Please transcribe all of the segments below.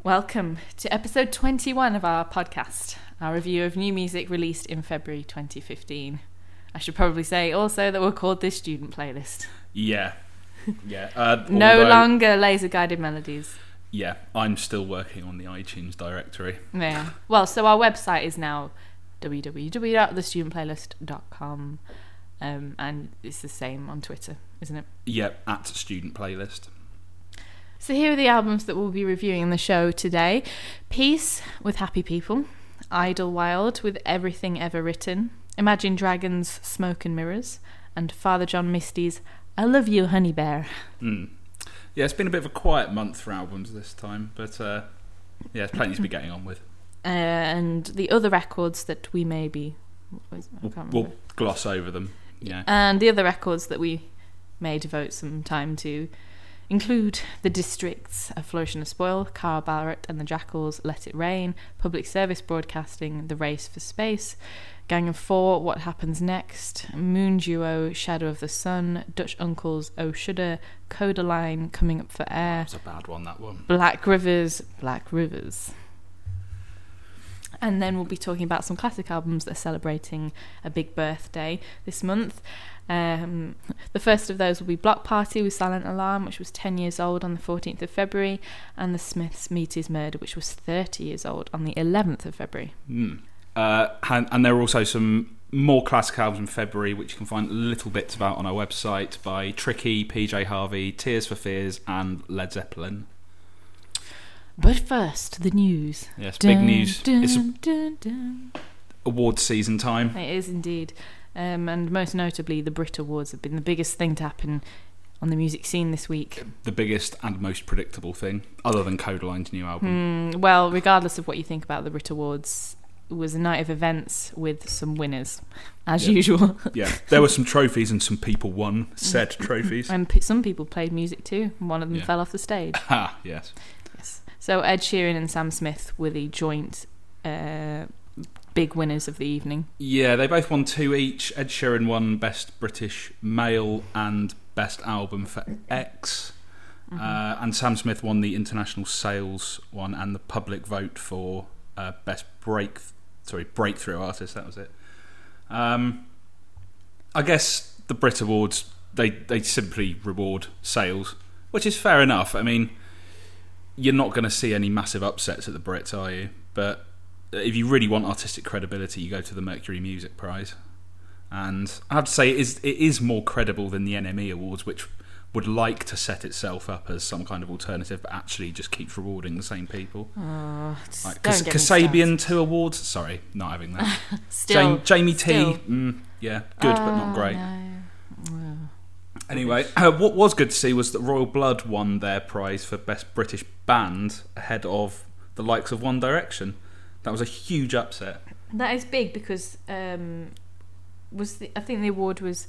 Welcome to episode 21 of our podcast, our review of new music released in February 2015. I should probably say also that we're called this student playlist. Yeah. No longer laser guided melodies. Yeah, I'm still working on the iTunes directory. Yeah. Well, so our website is now www.thestudentplaylist.com, and it's the same on Twitter, isn't it? Yeah, at Student Playlist. So here are the albums that we'll be reviewing in the show today. Peace with Happy People, Idlewild with Everything Ever Written, Imagine Dragons' Smoke and Mirrors, and Father John Misty's I Love You Honey Bear. Yeah, it's been a bit of a quiet month for albums this time, but there's plenty to be getting on with. And the other records that we may be... We'll gloss over them, yeah. And the other records that we may devote some time to include The Districts, A Flourish and a Spoil, Carl Barrett and the Jackals, Let It Rain, Public Service Broadcasting, The Race for Space, Gang of Four, What Happens Next, Moon Duo, Shadow of the Sun, Dutch Uncles, Oh Shudder, Codaline, Coming Up for Air. That's a bad one, that one. Black Rivers. And then we'll be talking about some classic albums that are celebrating a big birthday this month. The first of those will be Block Party with Silent Alarm, which was 10 years old on the 14th of February, and The Smiths' Meet His Murder, which was 30 years old on the 11th of February. And there are also some more classic albums in February, which you can find little bits about on our website by Tricky, PJ Harvey, Tears for Fears, and Led Zeppelin. But first, the news. Yes, big news. It's awards season time. It is indeed. And most notably, the Brit Awards have been the biggest thing to happen on the music scene this week. The biggest and most predictable thing, other than Codaline's new album. Well, regardless of what you think about the Brit Awards, it was a night of events with some winners, as usual. Yeah, there were some trophies and some people won said trophies. And some people played music too, and one of them fell off the stage. Ah, yes. So Ed Sheeran and Sam Smith were the joint big winners of the evening. Yeah, they both won 2 each. Ed Sheeran won Best British Male and Best Album for X. And Sam Smith won the International Sales one and the public vote for Best Breakthrough Artist. That was it. I guess the Brit Awards, they simply reward sales, which is fair enough. I mean, you're not going to see any massive upsets at the Brits, are you? But if you really want artistic credibility, you go to the Mercury Music Prize. And I have to say, it is more credible than the NME Awards, which would like to set itself up as some kind of alternative, but actually just keeps rewarding the same people. Like Kasabian 2 awards. Sorry, not having that. Jamie T. Good, but not great. No. Anyway, what was good to see was that Royal Blood won their prize for Best British Band ahead of the likes of One Direction. That was a huge upset. That is big because I think the award was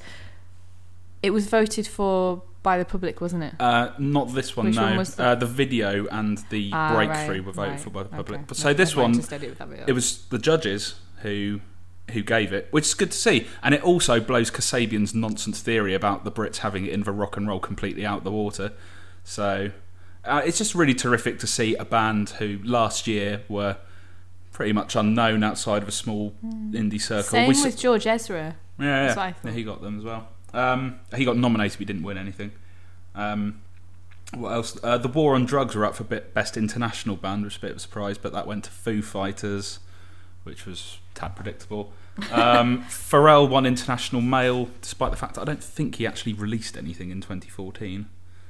voted for by the public, wasn't it? Not this one. Which no. One was the video and the breakthrough were voted for by the public. Okay. But so this one, it was the judges who gave it, which is good to see. And it also blows Kasabian's nonsense theory about the Brits having it in for rock and roll completely out the water. So it's just really terrific to see a band who last year were pretty much unknown outside of a small indie circle. Same with George Ezra. Yeah, he got them as well. He got nominated, but he didn't win anything. What else? The War on Drugs were up for Best International Band, which was a bit of a surprise, but that went to Foo Fighters, which was a tad predictable. Pharrell won International Male, despite the fact that I don't think he actually released anything in 2014.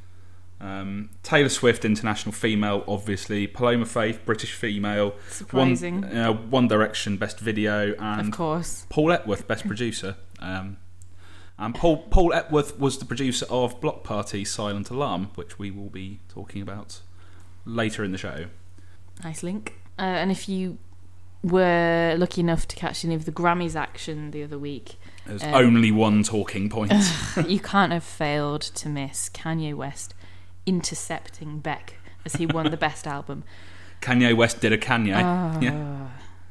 Taylor Swift International Female, obviously. Paloma Faith British Female. Surprising. One Direction Best Video, and of course Paul Epworth Best Producer. And Paul Epworth was the producer of Block Party Silent Alarm, which we will be talking about later in the show. Nice link. And if you were lucky enough to catch any of the Grammys action the other week, there's only one talking point. You can't have failed to miss Kanye West intercepting Beck as he won the best album. Kanye West did a Kanye. Yeah.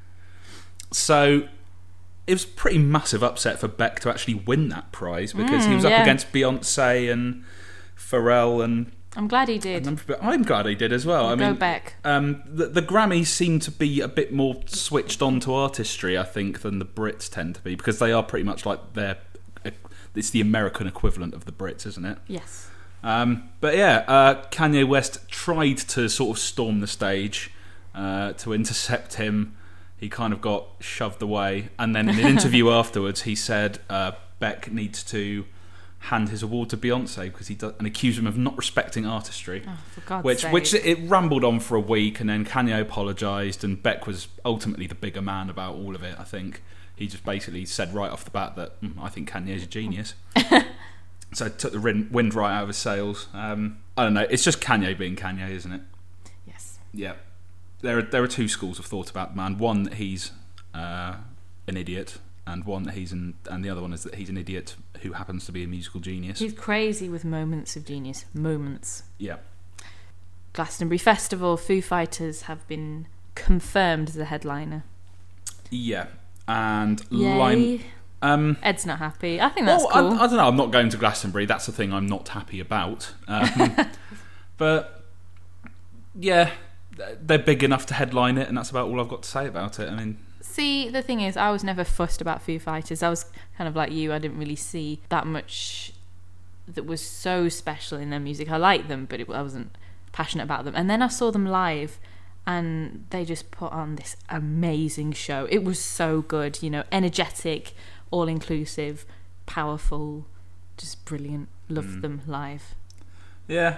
So it was a pretty massive upset for Beck to actually win that prize, because he was up against Beyonce and Pharrell and I'm glad he did. I'm glad he did as well. Go Beck. The Grammys seem to be a bit more switched on to artistry, I think, than the Brits tend to be, because they are pretty much like it's the American equivalent of the Brits, isn't it? Yes. But yeah, Kanye West tried to sort of storm the stage to intercept him. He kind of got shoved away, and then in an interview afterwards, he said Beck needs to hand his award to Beyonce because he does, and accuse him of not respecting artistry. Oh, for God's sake. Which it rambled on for a week, and then Kanye apologised, and Beck was ultimately the bigger man about all of it. I think he just basically said right off the bat that I think Kanye's a genius. So it took the wind right out of his sails. I don't know. It's just Kanye being Kanye, isn't it? Yes. Yeah. There are two schools of thought about the man. One that he's an idiot, and the other one is that he's an idiot who happens to be a musical genius. He's crazy with moments of genius. Moments. Yeah. Glastonbury Festival, Foo Fighters have been confirmed as a headliner. Yeah. And Yay. Ed's not happy. I think that's cool. I don't know. I'm not going to Glastonbury. That's the thing I'm not happy about. But yeah, they're big enough to headline it, and that's about all I've got to say about it. I mean, see, the thing is, I was never fussed about Foo Fighters. I was kind of like you. I didn't really see that much that was so special in their music. I liked them, but I wasn't passionate about them. And then I saw them live, and they just put on this amazing show. It was so good, energetic, all-inclusive, powerful, just brilliant. Loved them live. Yeah.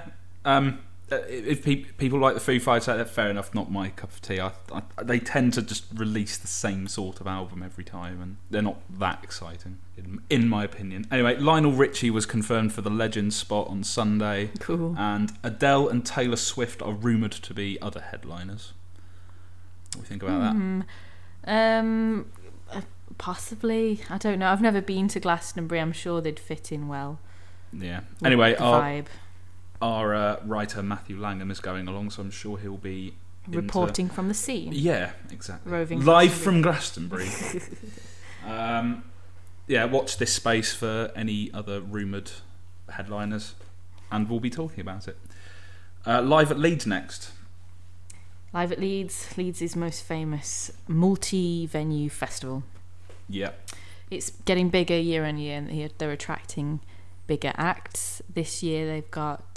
If people like the Foo Fighters, fair enough, not my cup of tea. They tend to just release the same sort of album every time, and they're not that exciting, in my opinion. Anyway, Lionel Richie was confirmed for the Legends spot on Sunday. Cool. And Adele and Taylor Swift are rumoured to be other headliners. What do you think about that? Possibly. I don't know. I've never been to Glastonbury. I'm sure they'd fit in well. Yeah. Anyway, vibe. Our writer Matthew Langham is going along, so I'm sure he'll be reporting from the scene. Yeah, exactly. Roving live from Glastonbury. Yeah, watch this space for any other rumoured headliners, and we'll be talking about it. Live at Leeds next. Live at Leeds. Leeds' most famous multi-venue festival. Yeah. It's getting bigger year on year, and they're attracting bigger acts. This year they've got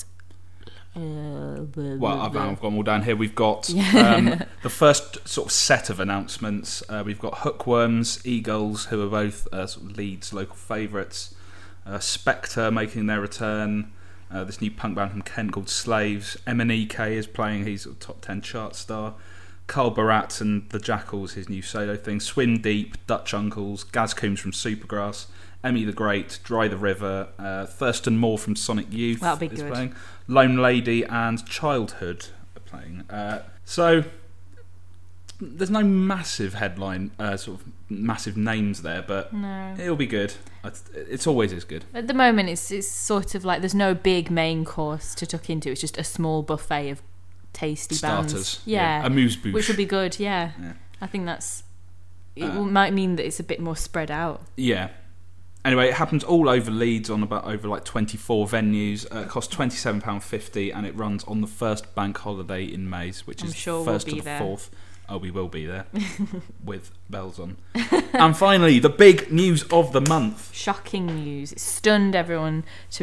well, I've gone all down here. We've got the first sort of set of announcements. We've got Hookworms, Eagles, who are both sort of Leeds local favourites. Spectre making their return. This new punk band from Kent called Slaves. MNEK is playing. He's a top 10 chart star. Carl Barat and the Jackals, his new solo thing. Swim Deep, Dutch Uncles, Gaz Coombs from Supergrass. Emmy the Great, Dry the River, Thurston Moore from Sonic Youth is playing. Lone Lady and Childhood are playing. So there's no massive headline, sort of massive names there, but it'll be good. It's always is good. At the moment, it's sort of like there's no big main course to tuck into. It's just a small buffet of tasty starters. Bands. Yeah, amuse-bouche, which would be good. Yeah. I think it might mean that it's a bit more spread out. Yeah. Anyway, it happens all over Leeds on over like 24 venues. It costs £27.50, and it runs on the first bank holiday in May, which is the 1st to the 4th. Oh, we will be there with bells on. And finally, the big news of the month. Shocking news! It stunned everyone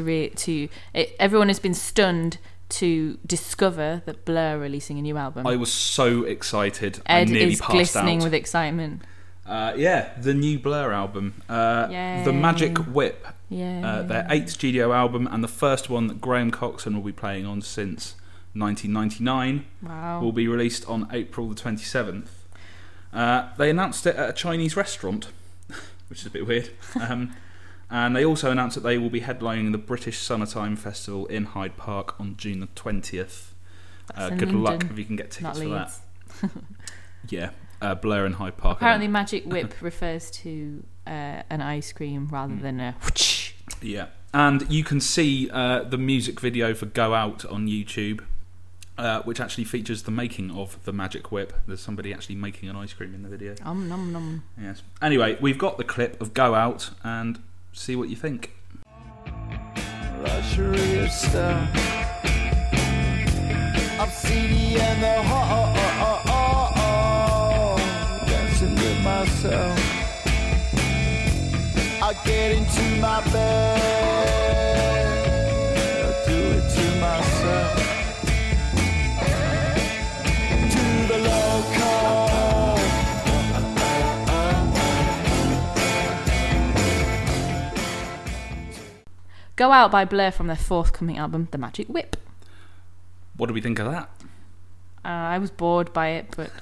everyone has been stunned to discover that Blur are releasing a new album. I was so excited. Ed I nearly is passed glistening out with excitement. The new Blur album, The Magic Whip, their 8th studio album, and the first one that Graham Coxon will be playing on since 1999. Wow. Will be released on April the 27th. They announced it at a Chinese restaurant, which is a bit weird. And they also announced that they will be headlining the British Summertime Festival in Hyde Park on June the 20th. Good London, luck if you can get tickets for that. Yeah. Blur in Hyde Park. Apparently Magic Whip refers to an ice cream rather than a whoosh. Yeah. And you can see the music video for Go Out on YouTube, which actually features the making of the Magic Whip. There's somebody actually making an ice cream in the video. Nom nom. Yes. Anyway, we've got the clip of Go Out, and see what you think. Luxury of stuff I'm seedy and the dancing with myself. I get into my bed, I do it to myself. To the local. Go Out by Blur from their forthcoming album, The Magic Whip. What do we think of that? I was bored by it, but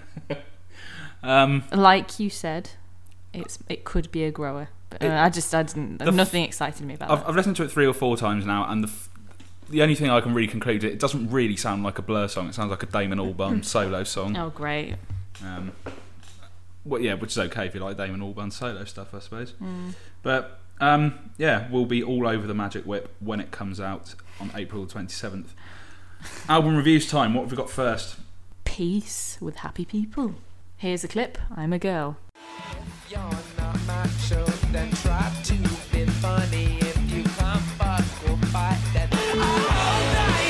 like you said, it could be a grower. But I didn't. Nothing excited me about it. I've listened to it 3 or 4 times now, and the only thing I can really conclude it doesn't really sound like a Blur song. It sounds like a Damon Albarn solo song. Oh, great! Well, yeah, which is okay if you like Damon Albarn solo stuff, I suppose. But yeah, we'll be all over the Magic Whip when it comes out on April 27th. Album reviews time. What have we got first? Peace with Happy People. Here's a clip. I'm a Girl. You're not macho, then try to be funny. If you can't fuck or fight, then all night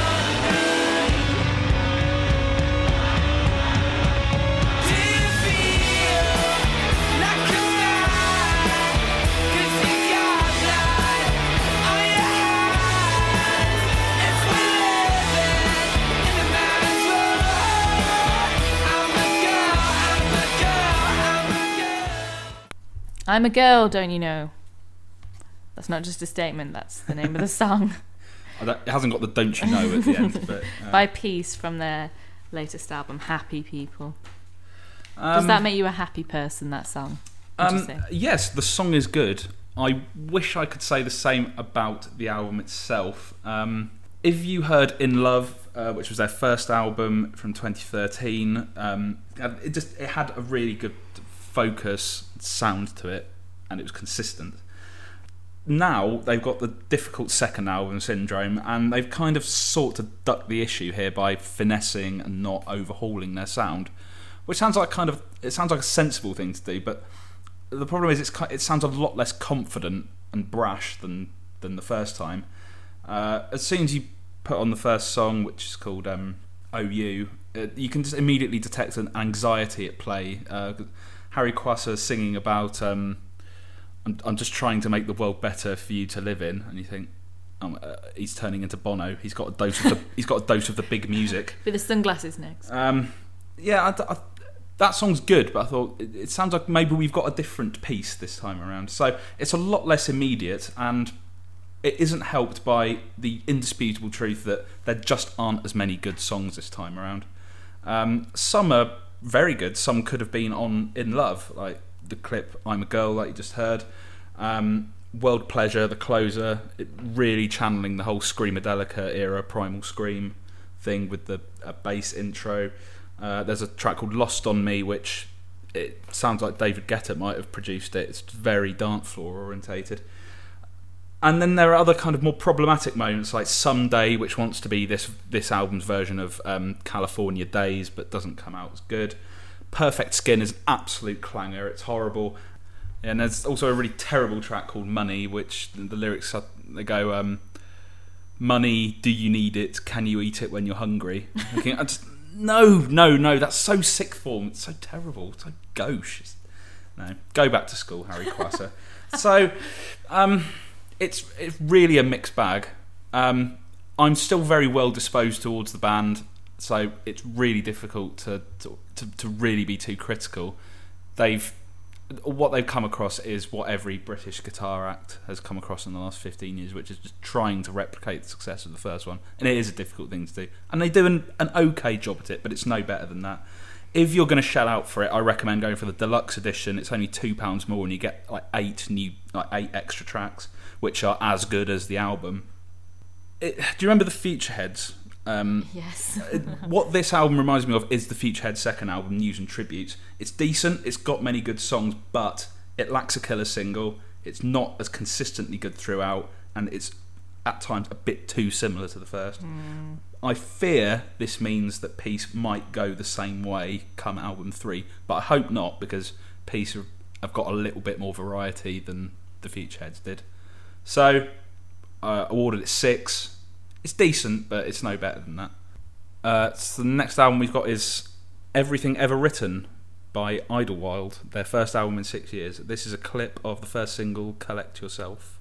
do you feel like a man? 'Cause you got blood on your hands. If we're living in a man's world, I'm a girl, I'm a girl, I'm a girl. I'm a Girl, don't you know? That's not just a statement, that's the name of the song. It hasn't got the "don't you know" at the end, but By Peace from their latest album, Happy People. Does that make you a happy person, that song? Would you say? Yes, the song is good. I wish I could say the same about the album itself. If you heard In Love, which was their first album from 2013, it had a really good focus sound to it, and it was consistent. Now they've got the difficult second album, Syndrome, and they've kind of sought to duck the issue here by finessing and not overhauling their sound, which sounds like a sensible thing to do. But the problem is, it sounds a lot less confident and brash than the first time. As soon as you put on the first song, which is called OU, you can just immediately detect an anxiety at play. Harry Quasser singing about I'm just trying to make the world better for you to live in, and you think he's turning into Bono. He's got a dose of the big music With the sunglasses next. That song's good, but I thought it sounds like maybe we've got a different piece this time around. So it's a lot less immediate, and it isn't helped by the indisputable truth that there just aren't as many good songs this time around. Some are very good. Some could have been on In Love, like the clip I'm a Girl that you just heard. World Pleasure, the closer, it really channeling the whole Screamadelica era, Primal Scream thing with the bass intro. There's a track called Lost on Me, which it sounds like David Guetta might have produced it. It's very dance floor orientated. And then there are other kind of more problematic moments, like Someday, which wants to be this album's version of California Days, but doesn't come out as good. Perfect Skin is an absolute clanger. It's horrible. And there's also a really terrible track called Money, which the lyrics they go, money, do you need it? Can you eat it when you're hungry? Thinking, no, that's so sick form. It's so terrible. It's so gauche. No, go back to school, Harry Quasser. So, it's really a mixed bag. I'm still very well disposed towards the band, so it's really difficult to really be too critical. What they've come across is what every British guitar act has come across in the last 15 years, which is just trying to replicate the success of the first one. And it is a difficult thing to do. And they do an okay job at it, but it's no better than that. If you're going to shell out for it, I recommend going for the deluxe edition. It's only £2 more, and you get like 8 extra tracks, which are as good as the album. Do you remember the Futureheads? Yes. What this album reminds me of is the Futurehead second album, News and Tributes. It's decent, it's got many good songs, but it lacks a killer single. It's not as consistently good throughout, and it's at times a bit too similar to the first. I fear this means that Peace might go the same way come album 3, but I hope not, because Peace have got a little bit more variety than the Futureheads did. So I awarded it 6. It's decent, but it's no better than that. So the next album we've got is Everything Ever Written by Idlewild, their first album in 6 years. This is a clip of the first single, Collect Yourself.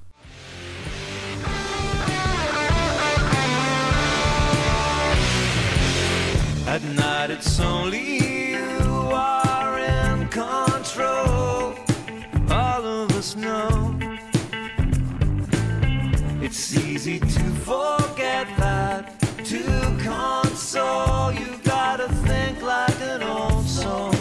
At night it's only you who are in control. All of us know it's easy to forget that. To console, you gotta think like an old soul.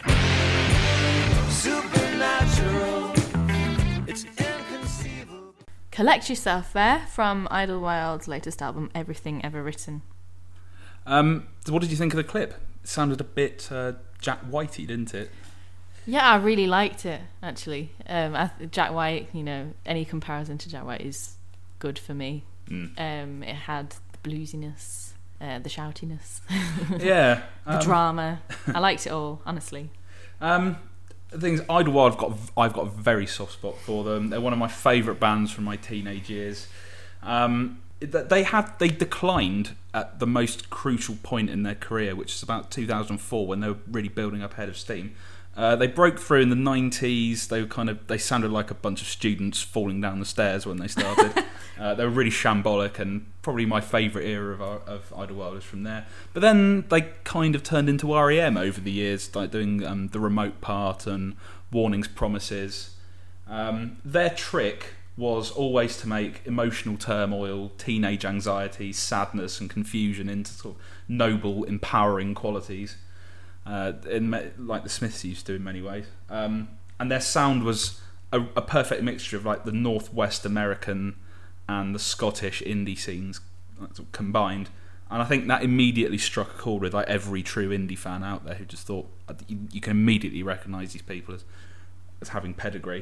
Supernatural, it's inconceivable. Collect Yourself there from Idlewild's latest album, Everything Ever Written. What did you think of the clip? It sounded a bit Jack Whitey, didn't it? Yeah, I really liked it, actually. Jack White, any comparison to Jack White is good for me. It had the bluesiness, the shoutiness, Yeah. the drama. I liked it all, honestly. The thing is, Idlewild, I've got a very soft spot for them. They're one of my favourite bands from my teenage years. They declined at the most crucial point in their career, which is about 2004, when they were really building up Head of Steam. They broke through in the 90s. They sounded like a bunch of students falling down the stairs when they started. They were really shambolic, and probably my favourite era of Idlewild is from there. But then they kind of turned into REM over the years, like doing the Remote Part and Warnings, Promises. Their trick was always to make emotional turmoil, teenage anxiety, sadness and confusion into sort of noble, empowering qualities, like the Smiths used to in many ways. And their sound was a perfect mixture of like the Northwest American and the Scottish indie scenes combined. And I think that immediately struck a chord with like every true indie fan out there who just thought you can immediately recognise these people as having pedigree.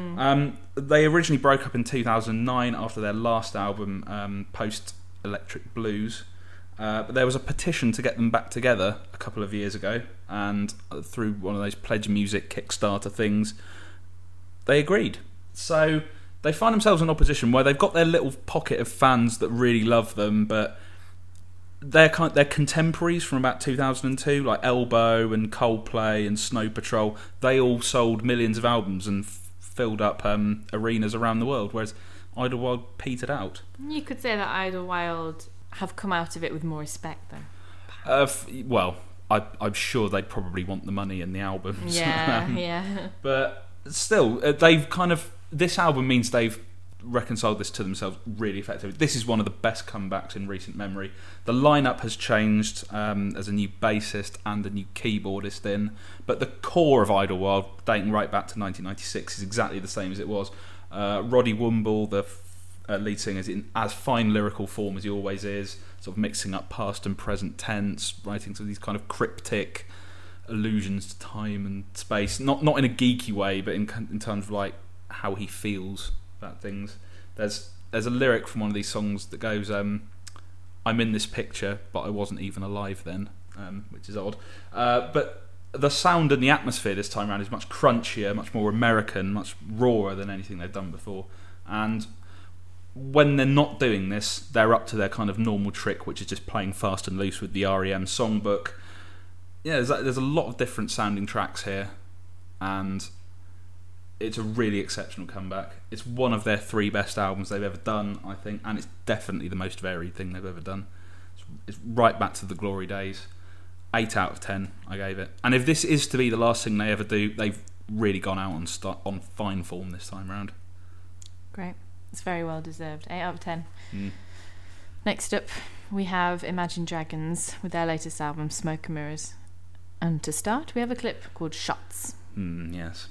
They originally broke up in 2009 after their last album, Post Electric Blues. But there was a petition to get them back together a couple of years ago, and through one of those Pledge Music Kickstarter things, they agreed. So they find themselves in opposition where they've got their little pocket of fans that really love them, but they're contemporaries from about 2002, like Elbow and Coldplay and Snow Patrol. They all sold millions of albums and filled up arenas around the world, whereas Idlewild petered out. You could say that Idlewild have come out of it with more respect, though. Well, I'm sure they'd probably want the money and the albums. Yeah, yeah. But still, this album means they've reconciled this to themselves really effectively. This is one of the best comebacks in recent memory. The lineup has changed. There's a new bassist and a new keyboardist in, but the core of Idlewild, dating right back to 1996, is exactly the same as it was. Roddy Woomble, the lead singer, is in as fine lyrical form as he always is, sort of mixing up past and present tense, writing some of these kind of cryptic allusions to time and space, not in a geeky way, but in terms of like how he feels about things. There's a lyric from one of these songs that goes, I'm in this picture, but I wasn't even alive then, which is odd. But the sound and the atmosphere this time around is much crunchier, much more American, much rawer than anything they've done before. And when they're not doing this, they're up to their kind of normal trick, which is just playing fast and loose with the REM songbook. Yeah, there's a lot of different sounding tracks here, and it's a really exceptional comeback. It's one of their 3 best albums they've ever done, I think, and it's definitely the most varied thing they've ever done. It's right back to the glory days. 8 out of 10 I gave it. And if this is to be the last thing they ever do, they've really gone out on fine form this time round. Great. It's very well deserved. 8 out of 10. Next up, we have Imagine Dragons with their latest album, Smoke and Mirrors. And to start, we have a clip called Shots. Yes.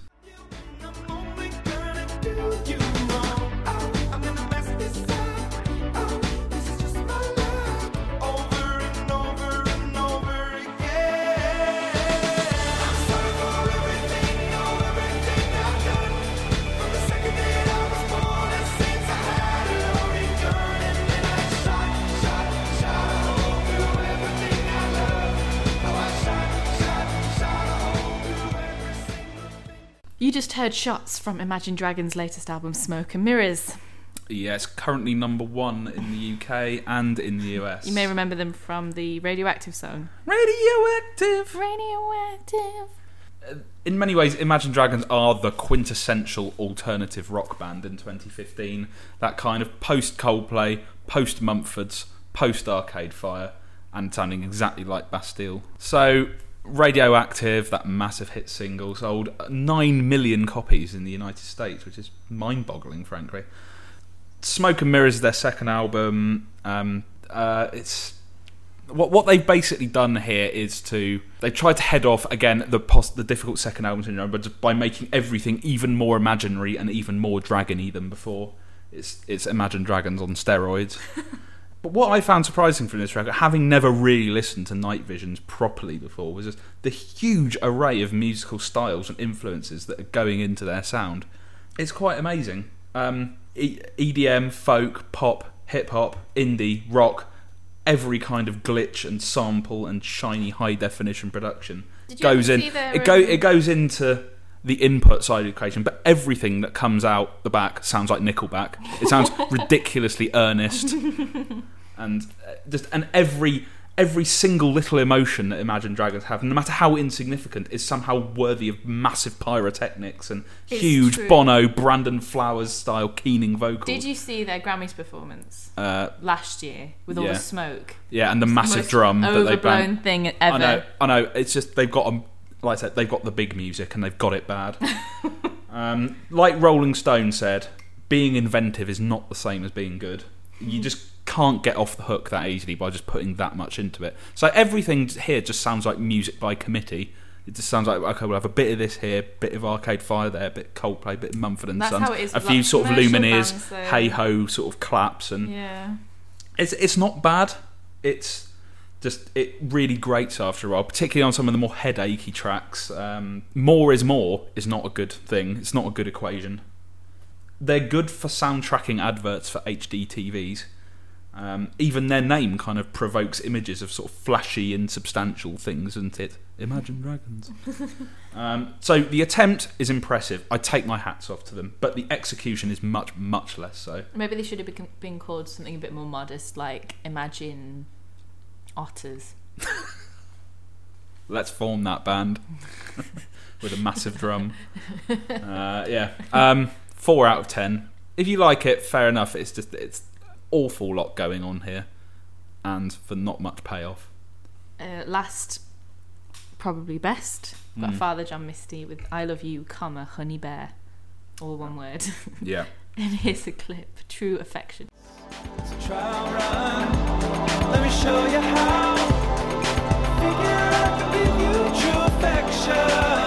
You just heard Shots from Imagine Dragons' latest album, Smoke and Mirrors. Yeah, it's currently number 1 in the UK and in the US. You may remember them from the Radioactive song. Radioactive. Radioactive. In many ways, Imagine Dragons are the quintessential alternative rock band in 2015. That kind of post-Coldplay, post-Mumfords, post-Arcade Fire, and sounding exactly like Bastille. So, Radioactive, that massive hit single, sold 9 million copies in the United States, which is mind-boggling, frankly. Smoke and Mirrors is their second album. It's... What they've basically done here is they've tried to head off again the difficult second album syndrome, but just by making everything even more imaginary and even more dragony than before. It's Imagine Dragons on steroids. But what I found surprising from this record, having never really listened to Night Visions properly before, was just the huge array of musical styles and influences that are going into their sound. It's quite amazing. EDM, folk, pop, hip hop, indie, rock. Every kind of glitch and sample and shiny high definition production goes in. It goes into the input side of the equation, but everything that comes out the back sounds like Nickelback. It sounds ridiculously earnest, and every single little emotion that Imagine Dragons have, no matter how insignificant, is somehow worthy of massive pyrotechnics and huge true. Bono, Brandon Flowers style keening vocals. Did you see their Grammys performance last year with all yeah. the smoke? Yeah, and the massive drum that they bang. Overblown thing ever. I know. It's just they've got like I said, they've got the big music and they've got it bad. Like Rolling Stone said, being inventive is not the same as being good. You just can't get off the hook that easily by just putting that much into it. So everything here just sounds like music by committee. It just sounds like, okay, we'll have a bit of this here, bit of Arcade Fire there, bit of Coldplay, bit of Mumford and That's Sons, how it is a with, few like, sort of commercial Lumineers, bands, though. hey ho sort of claps, and Yeah. it's not bad. It's just it really grates after a while, particularly on some of the more headachy tracks. More is not a good thing. It's not a good equation. They're good for soundtracking adverts for HD TVs. Even their name kind of provokes images of sort of flashy, insubstantial things, isn't it? Imagine Dragons. So the attempt is impressive. I take my hats off to them, but the execution is much, much less so. Maybe they should have been called something a bit more modest, like Imagine Otters. Let's form that band with a massive drum. 4 out of 10. If you like it, fair enough. It's awful lot going on here, and for not much payoff. Last, probably best, got Father John Misty with I Love You, Honey Bear, all one word. Yeah. And here's a clip, True Affection. Trial run. Let me show you how. Figure I can give you true affection.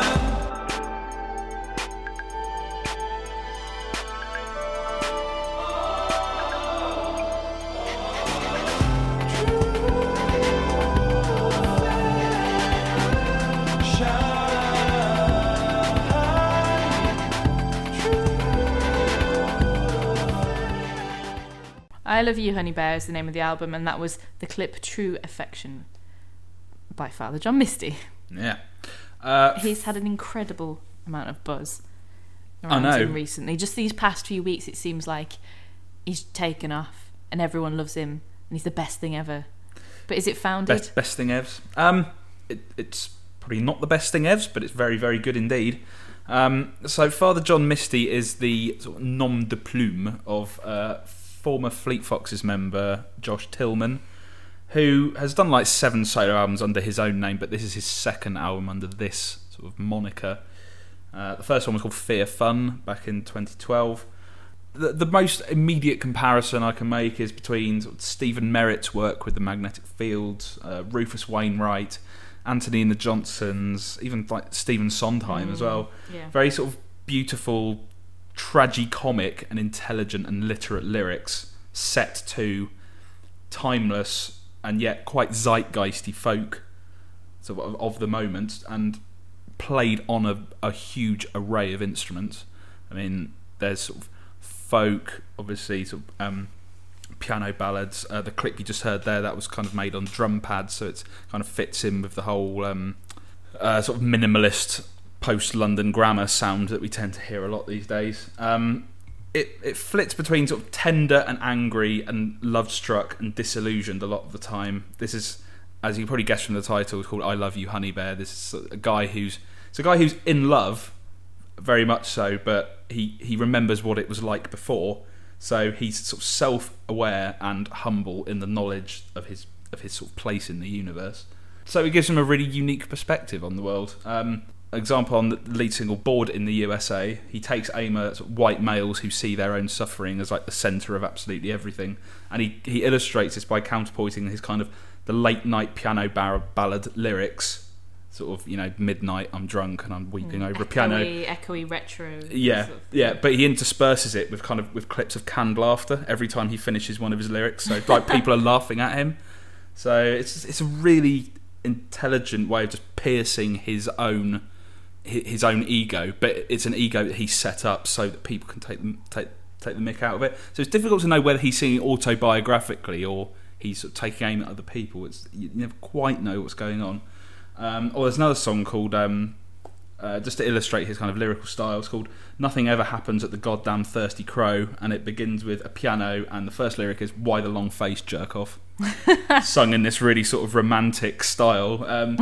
I Love You, Honey Bear is the name of the album, and that was the clip True Affection by Father John Misty. Yeah. He's had an incredible amount of buzz I around know. him recently. Just these past few weeks, it seems like he's taken off and everyone loves him and he's the best thing ever. But is it founded? Best thing evs. It's probably not the best thing evs, but it's very, very good indeed. So Father John Misty is the sort of nom de plume of former Fleet Foxes member Josh Tillman, who has done like 7 solo albums under his own name, but this is his second album under this sort of moniker. The first one was called Fear Fun back in 2012. The most immediate comparison I can make is between sort of Stephen Merritt's work with the Magnetic Fields, Rufus Wainwright, Anthony and the Johnsons, even like Stephen Sondheim as well. Yeah. Very sort of beautiful, tragicomic and intelligent and literate lyrics set to timeless and yet quite zeitgeisty folk sort of the moment, and played on a huge array of instruments. I mean, there's sort of folk, obviously, sort of piano ballads. The clip you just heard there, that was kind of made on drum pads, so it kind of fits in with the whole sort of minimalist post-London grammar sound that we tend to hear a lot these days. it flits between sort of tender and angry and love struck and disillusioned a lot of the time. This is, as you can probably guess from the title, it's called I Love You, Honey Bear. This is a guy who's in love, very much so, but he remembers what it was like before. So he's sort of self-aware and humble in the knowledge of his sort of place in the universe. So it gives him a really unique perspective on the world. Example on the lead single Bored in the USA, he takes aim at sort of white males who see their own suffering as like the centre of absolutely everything, and he illustrates this by counterpointing his kind of the late night piano ballad lyrics, sort of, you know, midnight, I'm drunk and I'm weeping over a piano. Echoey retro. Yeah, sort of. yeah, but he intersperses it with clips of canned laughter every time he finishes one of his lyrics. So like people are laughing at him. So it's a really intelligent way of just piercing his own ego, but it's an ego that he set up so that people can take the mick out of it. So it's difficult to know whether he's singing autobiographically or he's sort of taking aim at other people. You never quite know what's going on. Or there's another song called, just to illustrate his kind of lyrical style, it's called Nothing Ever Happens at the Goddamn Thirsty Crow, and it begins with a piano, and the first lyric is Why the Long Face Jerk Off, sung in this really sort of romantic style.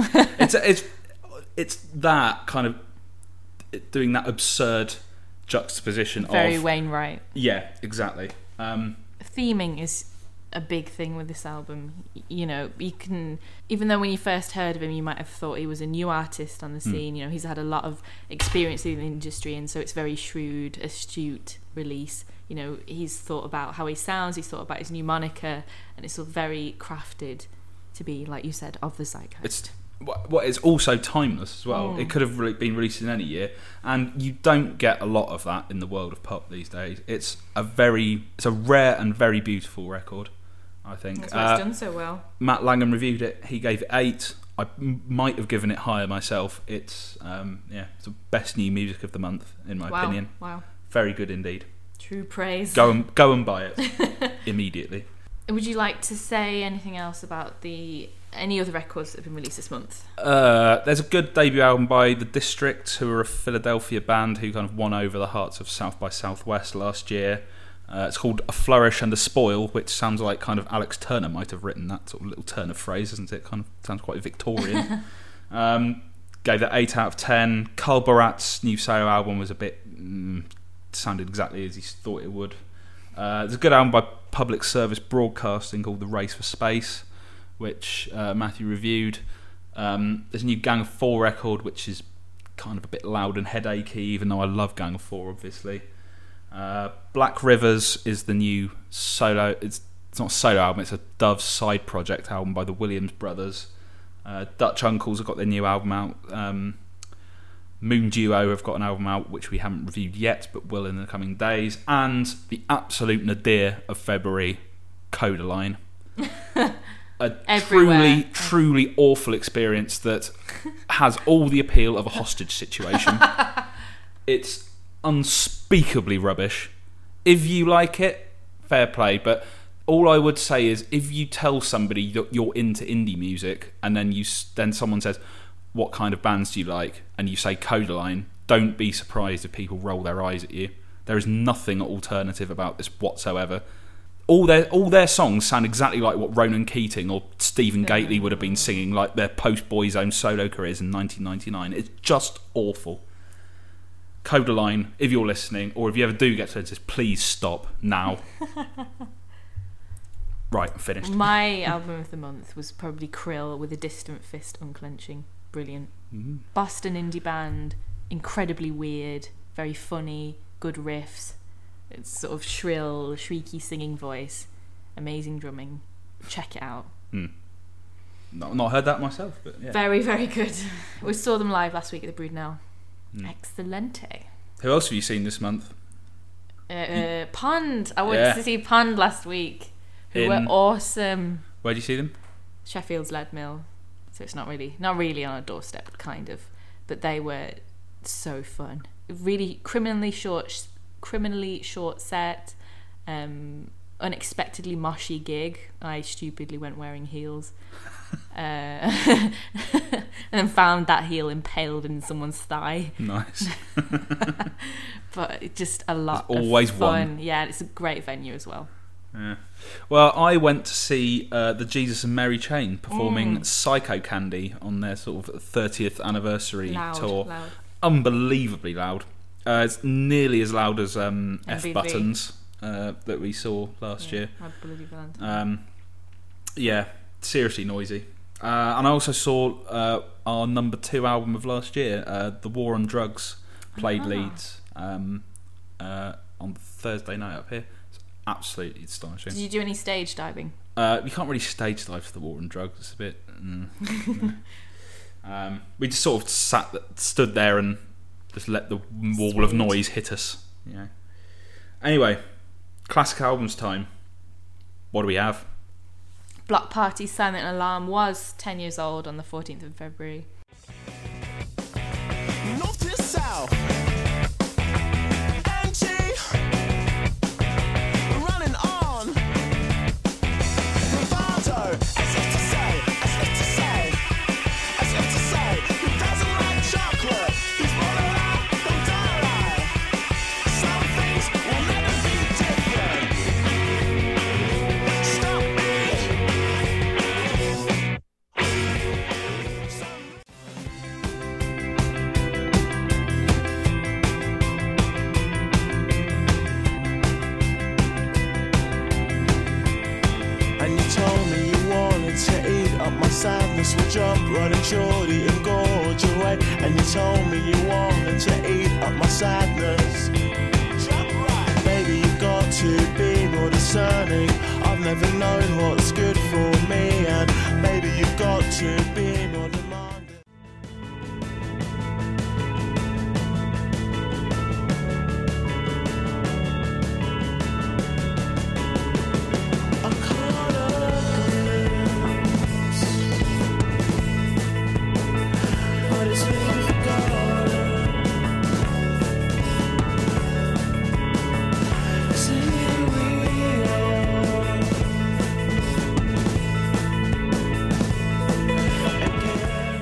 It's that kind of doing that absurd juxtaposition Very of Wainwright. Yeah, exactly. Theming is a big thing with this album. You know, you can, even though when you first heard of him you might have thought he was a new artist on the scene, you know, he's had a lot of experience in the industry, and so it's very shrewd, astute release. You know, he's thought about how he sounds, he's thought about his new moniker, and it's all very crafted to be, like you said, of the zeitgeist. It's also timeless as well. It could have been released in any year, and you don't get a lot of that in the world of pop these days. It's a rare and very beautiful record, I think. That's why it's done so well. Matt Langham reviewed it. He gave it 8. I might have given it higher myself. It's it's the best new music of the month in my opinion. Wow, very good indeed. True praise. Go and buy it immediately. Would you like to say anything else about any other records that have been released this month? There's a good debut album by The District, who are a Philadelphia band who kind of won over the hearts of South by Southwest last year. It's called A Flourish and a Spoil, which sounds like kind of Alex Turner might have written that sort of little turn of phrase, doesn't it? Kind of sounds quite Victorian. Gave that 8 out of 10. Carl Barat's new solo album was a bit... sounded exactly as he thought it would. There's a good album by Public Service Broadcasting called The Race for Space, which Matthew reviewed. There's a new Gang of Four record, which is kind of a bit loud and headachy, even though I love Gang of Four, obviously. Black Rivers is the new solo... It's not a solo album, it's a Dove side project album by the Williams brothers. Dutch Uncles have got their new album out. Moon Duo have got an album out, which we haven't reviewed yet, but will in the coming days. And the absolute nadir of February, Codaline. A truly awful experience that has all the appeal of a hostage situation. It's unspeakably rubbish. If you like it, fair play, but all I would say is if you tell somebody that you're into indie music and then someone says, what kind of bands do you like? And you say Codaline, don't be surprised if people roll their eyes at you. There is nothing alternative about this whatsoever. All their songs sound exactly like what Ronan Keating or Stephen Gately would have been singing, like their post-Boyzone solo careers in 1999. It's just awful. Codaline, if you're listening, or if you ever do get to this, please stop now. Right, I'm finished. My album of the month was probably Krill with A Distant Fist Unclenching. Brilliant. Boston indie band, incredibly weird, very funny, good riffs. It's sort of shrill, shrieky singing voice, amazing drumming. Check it out. Not heard that myself, but yeah. Very, very good. We saw them live last week at the Broodnell. Excelente. Who else have you seen this month? Pond. I went to see Pond last week, who were awesome. Where did you see them? Sheffield's Lead Mill. So it's not really on a doorstep, kind of, but they were so fun. Really criminally short set, unexpectedly moshy gig. I stupidly went wearing heels. then found that heel impaled in someone's thigh. Nice. But it's just a lot There's always of fun. one. Yeah, it's a great venue as well. Yeah. Well, I went to see the Jesus and Mary Chain performing Psycho Candy on their sort of 30th anniversary tour. Loud. Unbelievably loud. It's nearly as loud as F MVV. Buttons that we saw last year. My Bloody Valentine. Yeah, seriously noisy. And I also saw our number 2 album of last year, The War on Drugs, played Leeds on Thursday night up here. It's absolutely astonishing. Did you do any stage diving? You can't really stage dive to The War on Drugs. It's a bit... we just sort of stood there and just let the wall of noise hit us. Yeah. Anyway, classic albums time. What do we have? Block Party Silent Alarm was 10 years old on the 14th of February. North to south, NG, running on. Bravado, as if to say, who doesn't like chocolate? He's rolling out, don't die. Some things will never be different. Stop me. And you told me you wanted to eat up my sadness. We jump, running shorty and gorge away. And you told me you wanted to eat up my sadness. Jump right. Maybe you've got to be more discerning. I've never known what's good for me. And maybe you've got to be more demanding. I caught a glimpse, but it's been forgotten. So here we are again.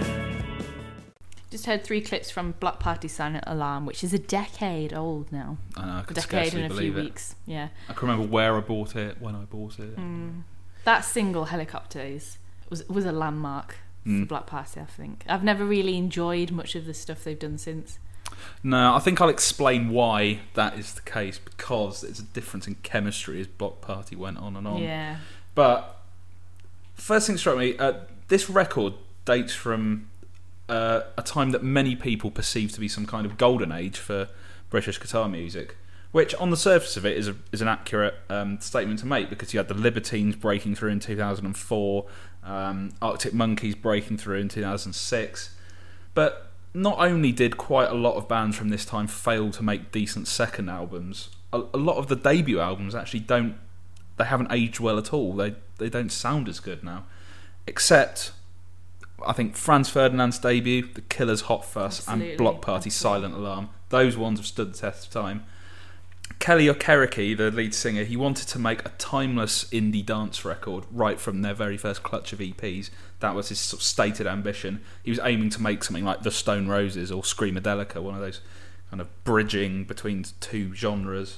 Just heard 3 clips from Block Party Silent Alarm, which is a decade old now. I know, I A could decade scarcely and a few believe it. weeks. Yeah. I can remember where I bought it, when I bought it. That single, Helicopters, was a landmark for Black Party, I think. I've never really enjoyed much of the stuff they've done since. No, I think I'll explain why that is the case, because there's a difference in chemistry as Block Party went on and on. Yeah. But first thing that struck me, this record dates from a time that many people perceive to be some kind of golden age for British guitar music, which on the surface of it is an accurate statement to make, because you had the Libertines breaking through in 2004, Arctic Monkeys breaking through in 2006, but not only did quite a lot of bands from this time fail to make decent second albums, a lot of the debut albums actually haven't aged well at all. They don't sound as good now, except I think Franz Ferdinand's debut, The Killers' Hot Fuss, Absolutely. and Block Party Silent Alarm. Those ones have stood the test of time. Kelly Okereke, the lead singer, he wanted to make a timeless indie dance record right from their very first clutch of EPs. That was his sort of stated ambition. He was aiming to make something like The Stone Roses or Screamadelica, one of those kind of bridging between two genres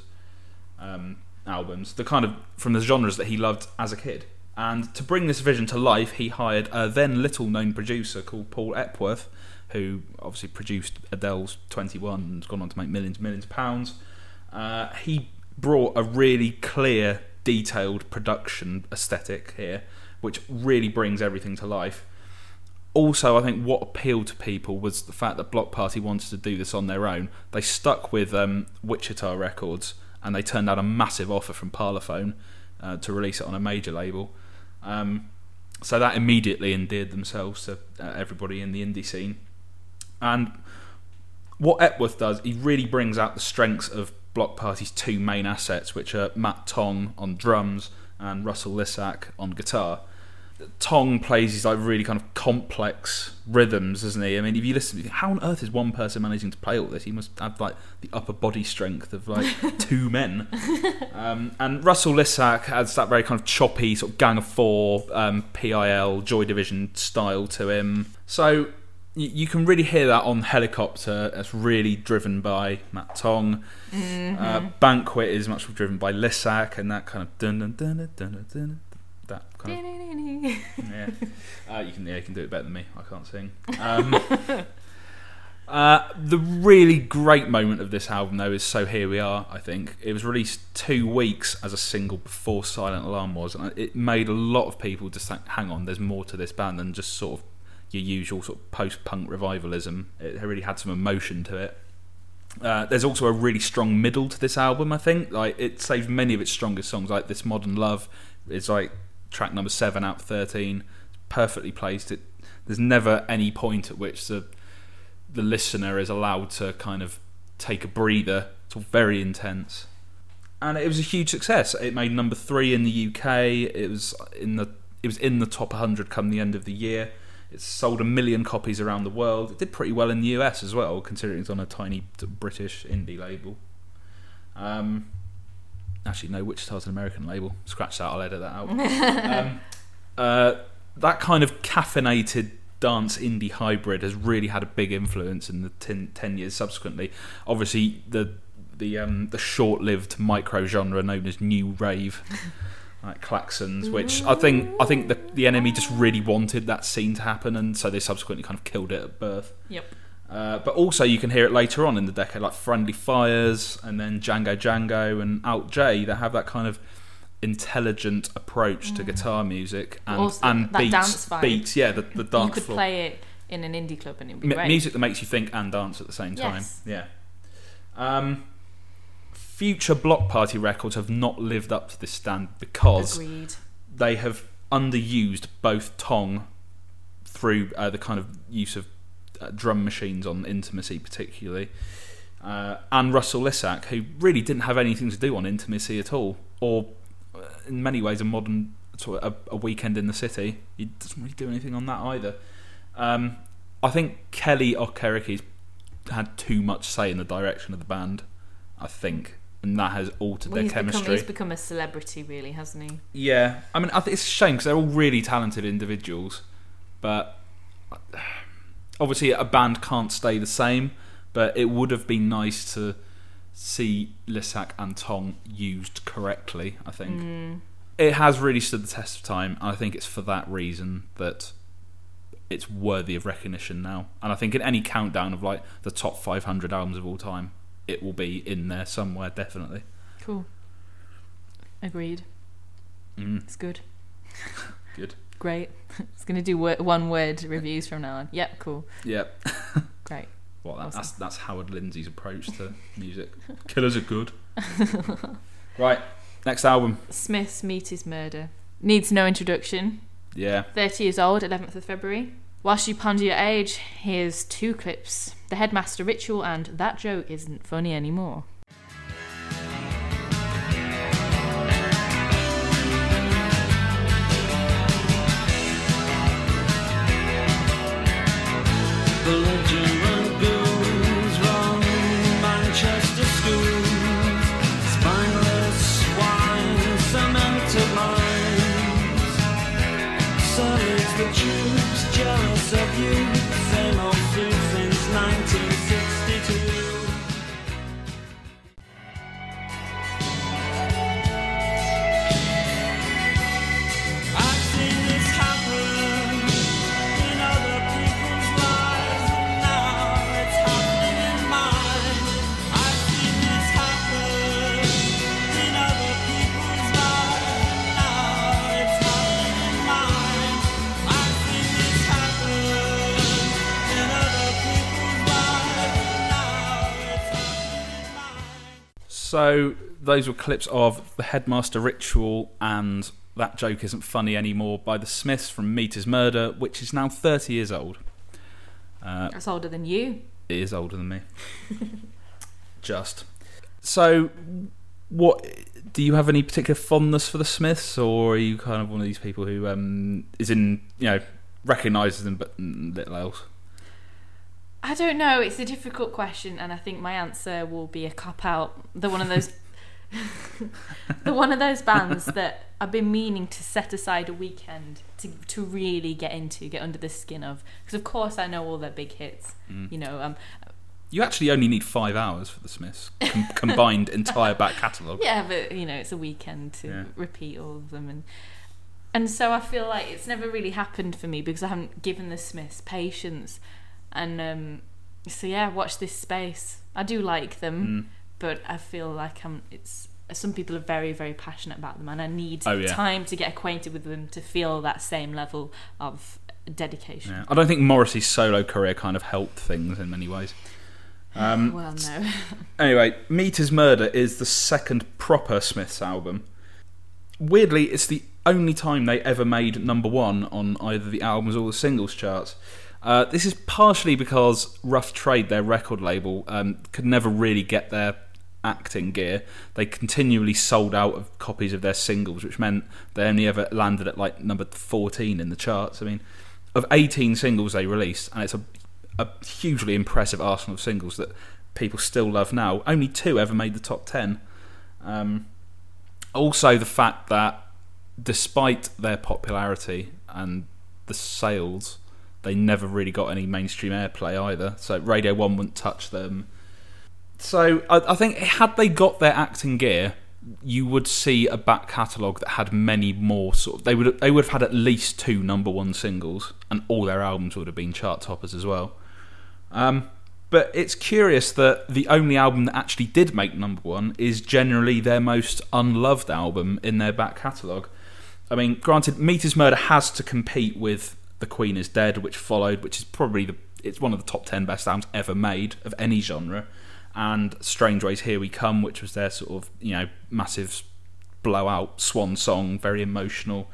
albums, the kind of from the genres that he loved as a kid. And to bring this vision to life, he hired a then little-known producer called Paul Epworth, who obviously produced Adele's 21 and has gone on to make millions and millions of pounds. He brought a really clear, detailed production aesthetic here, which really brings everything to life. Also, I think what appealed to people was the fact that Block Party wanted to do this on their own. They stuck with Wichita Records, and they turned down a massive offer from Parlophone to release it on a major label. So that immediately endeared themselves to everybody in the indie scene. And what Epworth does, he really brings out the strengths of Block Party's two main assets, which are Matt Tong on drums and Russell Lissack on guitar. Tong plays these like really kind of complex rhythms, doesn't he? I mean, if you listen, how on earth is one person managing to play all this? He must have like the upper body strength of like two men. And Russell Lissack has that very kind of choppy sort of Gang of Four, PIL, Joy Division style to him. So you can really hear that on Helicopter. It's really driven by Matt Tong. Banquet is much more driven by Lissac, and that kind of dun dun dun dun dun dun. That kind of you can do it better than me. I can't sing. The really great moment of this album, though, is So Here We Are. I think it was released 2 weeks as a single before Silent Alarm was, and it made a lot of people just think, hang on, there's more to this band than just sort of your usual sort of post-punk revivalism. It really had some emotion to it. There's also a really strong middle to this album, I think. Like, it saves many of its strongest songs, like This Modern Love is like track number 7 out of 13. It's perfectly placed. There's never any point at which the listener is allowed to kind of take a breather. It's all very intense, and it was a huge success. It made number 3 in the UK. It was in the top 100 come the end of the year. It sold 1 million copies around the world. It did pretty well in the US as well, considering it's on a tiny British indie label. Actually, no, Wichita's an American label. Scratch that, I'll edit that out. That kind of caffeinated dance indie hybrid has really had a big influence in the 10 years subsequently. Obviously, the short-lived micro genre known as new rave, like Klaxons, which I think the Enemy just really wanted that scene to happen, and so they subsequently kind of killed it at birth. Yep. But also you can hear it later on in the decade, like Friendly Fires and then Django Django and Alt J, that have that kind of intelligent approach to guitar music and Also, and that beats, dance vibe. beats, yeah, the dance You could floor. play it in an indie club and it'd be great. Music that makes you think and dance at the same time. Yes. Yeah. Future Block Party records have not lived up to this stand because Agreed. they have underused both Tong through the kind of use of drum machines on Intimacy particularly, and Russell Lissac, who really didn't have anything to do on Intimacy at all, or in many ways a modern sort of a Weekend in the City. He doesn't really do anything on that either. I think Kelly Okerike's had too much say in the direction of the band, I think, and that has altered their chemistry. He's become a celebrity, really, hasn't he? Yeah, I mean, I think it's a shame because they're all really talented individuals, but obviously a band can't stay the same. But it would have been nice to see Lissac and Tong used correctly, I think. It has really stood the test of time, and I think it's for that reason that it's worthy of recognition now. And I think in any countdown of like the top 500 albums of all time, it will be in there somewhere, definitely. Cool. Agreed. It's good. Good. Great. It's going to do one-word reviews from now on. Yep, cool. Yep. Great. Well, Awesome. that's Howard Lindsay's approach to music. Killers are good. Right, next album. Smith's Meat is Murder. Needs no introduction. Yeah. 30 years old, 11th of February. Whilst you ponder your age, here's 2 clips. The Headmaster Ritual and That Joke Isn't Funny Anymore. Belligerent goons run Manchester schools, spineless swine, cemented minds. Salads the troops, jealous of you, same old food since 1962. I've seen this happen in other people's lives, and now it's happening in mine. I've seen this happen in other people's lives, and now it's happening in mine. I've seen this happen in other people's lives, and now it's happening in mine. So those were clips of The Headmaster Ritual and That Joke Isn't Funny Anymore by the Smiths from Meat is Murder, which is now 30 years old. That's older than you. It is older than me. Just. So, what do you have any particular fondness for the Smiths, or are you kind of one of these people who recognises them but little else? I don't know. It's a difficult question, and I think my answer will be a cop-out. They're one of those They're one of those bands that I've been meaning to set aside a weekend to really get under the skin of. Because of course I know all their big hits. You know, You actually only need 5 hours for the Smiths combined entire back catalogue. yeah, but you know, it's a weekend to repeat all of them, and so I feel like it's never really happened for me because I haven't given the Smiths patience. And so yeah, watch this space. I do like them, but I feel like some people are very, very passionate about them, and I need time to get acquainted with them to feel that same level of dedication. Yeah. I don't think Morrissey's solo career kind of helped things in many ways. Well, no. Anyway, Meat is Murder is the second proper Smiths album. Weirdly, it's the only time they ever made number one on either the albums or the singles charts. This is partially because Rough Trade, their record label, could never really get their act in gear. They continually sold out of copies of their singles, which meant they only ever landed at like number 14 in the charts. I mean, of 18 singles they released, and it's a hugely impressive arsenal of singles that people still love now, only 2 ever made the top 10. Also, the fact that despite their popularity and the sales, they never really got any mainstream airplay either. So Radio 1 wouldn't touch them. So I think had they got their act in gear, you would see a back catalogue that had many more they would have had at least 2 number 1 singles, and all their albums would have been chart toppers as well. But it's curious that the only album that actually did make number 1 is generally their most unloved album in their back catalogue. I mean, granted, Meat is Murder has to compete with The Queen is Dead, which followed, which is probably it's one of the top 10 best albums ever made of any genre, and Strange Ways Here We Come, which was their sort of, you know, massive blowout swan song, very emotional.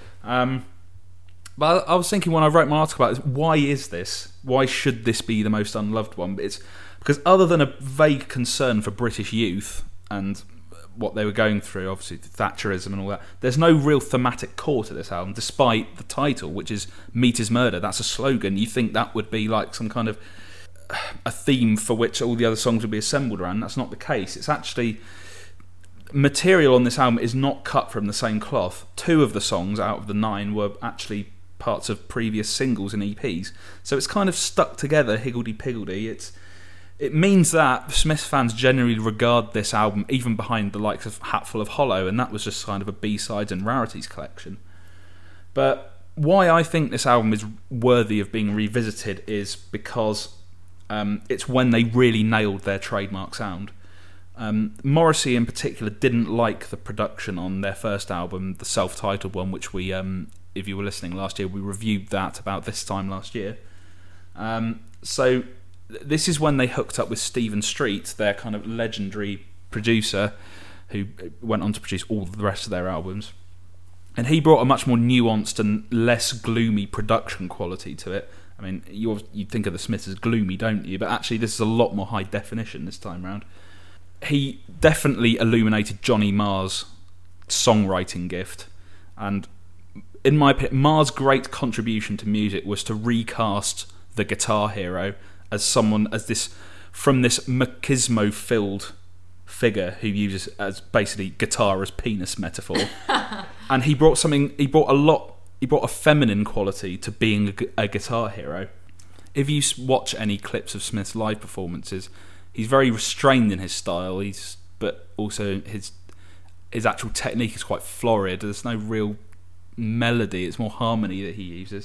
But I was thinking when I wrote my article about this, why is this? Why should this be the most unloved one? But it's because other than a vague concern for British youth and what they were going through, obviously Thatcherism and all that, there's no real thematic core to this album, despite the title, which is Meat is Murder. That's a slogan. You think that would be like some kind of a theme for which all the other songs would be assembled around. That's not the case. It's actually... material on this album is not cut from the same cloth. 2 of the songs out of the 9 were actually parts of previous singles and EPs. So it's kind of stuck together, higgledy-piggledy. It means that Smiths fans generally regard this album even behind the likes of Hatful of Hollow, and that was just kind of a B-sides and rarities collection. But why I think this album is worthy of being revisited is because it's when they really nailed their trademark sound. Morrissey in particular didn't like the production on their first album, the self-titled one, which we, if you were listening last year, we reviewed that about this time last year. So this is when they hooked up with Stephen Street, their kind of legendary producer, who went on to produce all the rest of their albums. And he brought a much more nuanced and less gloomy production quality to it. I mean, you think of the Smiths as gloomy, don't you? But actually this is a lot more high definition this time round. He definitely illuminated Johnny Marr's songwriting gift, and in my opinion, Marr's great contribution to music was to recast the guitar hero as this machismo-filled figure who uses as basically guitar as penis metaphor. And he brought a feminine quality to being a guitar hero. If you watch any clips of Smith's live performances, he's very restrained in his style, but also his actual technique is quite florid. There's no real melody, it's more harmony that he uses.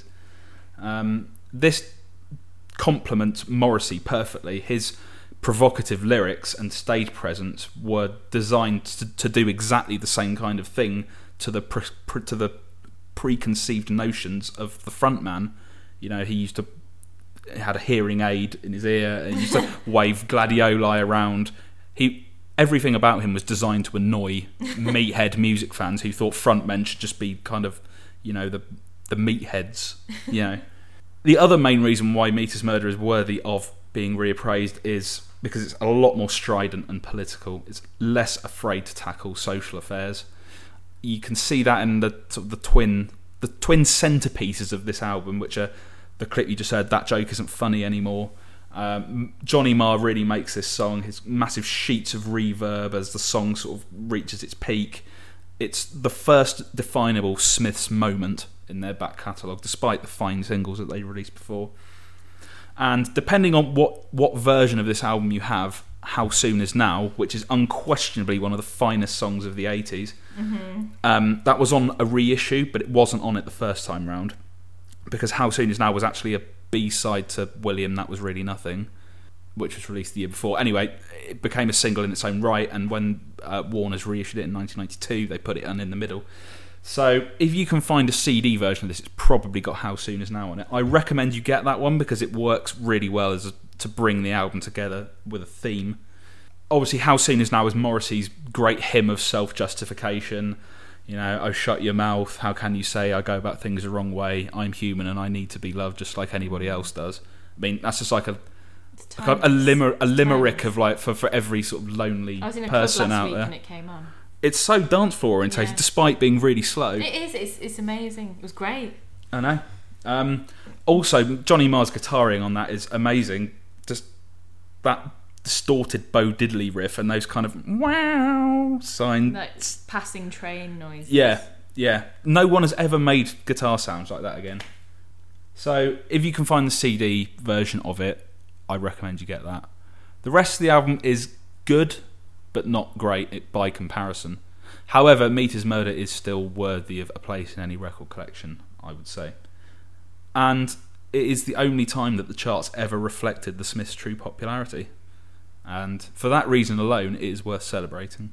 This complements Morrissey perfectly. His provocative lyrics and stage presence were designed to do exactly the same kind of thing to the preconceived notions of the frontman. You know, he had a hearing aid in his ear, and he used to wave gladioli around. Everything about him was designed to annoy meathead music fans who thought frontmen should just be kind of, you know, the meatheads, you know. The other main reason why Meat is Murder is worthy of being reappraised is because it's a lot more strident and political. It's less afraid to tackle social affairs. You can see that in the twin centerpieces of this album, which are the clip you just heard, That Joke Isn't Funny Anymore, Johnny Marr really makes this song. His massive sheets of reverb as the song sort of reaches its peak. It's the first definable Smiths moment in their back catalogue, despite the fine singles that they released before. And depending on what version of this album you have, How Soon Is Now, which is unquestionably one of the finest songs of the 80s, that was on a reissue, but it wasn't on it the first time round, because How Soon Is Now was actually a B-side to William, That Was Really Nothing, which was released the year before. Anyway, it became a single in its own right, and when Warner's reissued it in 1992, they put it in the middle. So if you can find a CD version of this, it's probably got How Soon Is Now on it. I recommend you get that one because it works really well to bring the album together with a theme. Obviously, How Soon Is Now is Morrissey's great hymn of self-justification. You know, oh, shut your mouth, how can you say I go about things the wrong way? I'm human and I need to be loved just like anybody else does. I mean, that's just like a limerick of like for every sort of lonely person out there. And it came on. It's so dance floor orientated, despite being really slow. It is. It's amazing. It was great. I know. Also, Johnny Marr's guitaring on that is amazing. Just that distorted Bo Diddley riff and those kind of wow sign, like passing train noises. Yeah. No one has ever made guitar sounds like that again. So if you can find the CD version of it, I recommend you get that. The rest of the album is good, but not great by comparison. However, Meat Is Murder is still worthy of a place in any record collection, I would say. And it is the only time that the charts ever reflected the Smiths' true popularity. And for that reason alone, it is worth celebrating.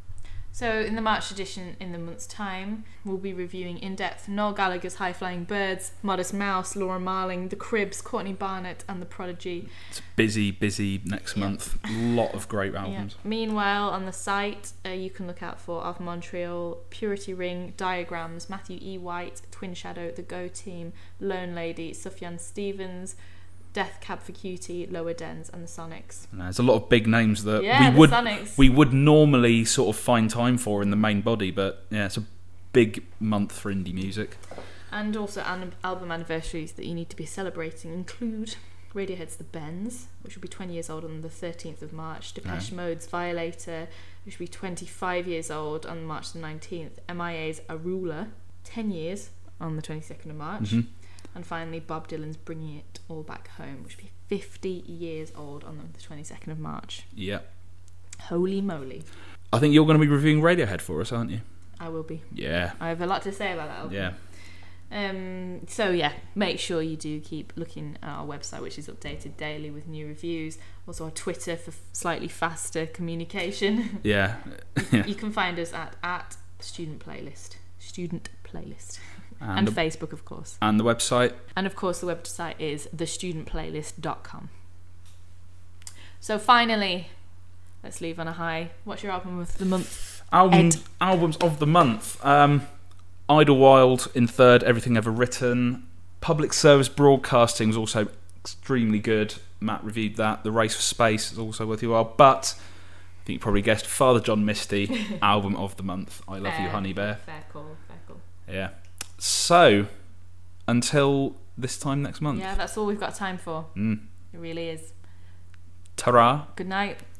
So in the March edition, in the month's time, we'll be reviewing in depth Noel Gallagher's High Flying Birds, Modest Mouse, Laura Marling, The Cribs, Courtney Barnett and The Prodigy. It's busy next month. A lot of great albums. Yeah. Meanwhile, on the site, you can look out for Of Montreal, Purity Ring, Diagrams, Matthew E. White, Twin Shadow, The Go Team, Lone Lady, Sufjan Stevens, Death Cab for Cutie, Lower Dens and the Sonics. There's a lot of big names that Sonics. we would normally sort of find time for in the main body, but yeah, it's a big month for indie music. And also album anniversaries that you need to be celebrating include Radiohead's The Bends, which will be 20 years old on the 13th of March, Depeche Mode's Violator, which will be 25 years old on March the 19th, MIA's Arula, 10 years on the 22nd of March. And finally, Bob Dylan's Bringing It All Back Home, which will be 50 years old on the 22nd of March. Yeah. Holy moly. I think you're going to be reviewing Radiohead for us, aren't you? I will be. Yeah. I have a lot to say about that album. Yeah. So yeah, make sure you do keep looking at our website, which is updated daily with new reviews. Also our Twitter for slightly faster communication. Yeah. You can find us at Student Playlist. And Facebook, of course. And the website. And of course, the website is thestudentplaylist.com. So finally, let's leave on a high. What's your album of the month? Albums of the month. Idlewild in third, Everything Ever Written. Public Service Broadcasting was also extremely good. Matt reviewed that. The Race for Space is also worth your while. But I think you probably guessed Father John Misty, album of the month. I Love You, Honey Bear. Fair call. Yeah. So, until this time next month. Yeah, that's all we've got time for. It really is. Ta-ra. Good night.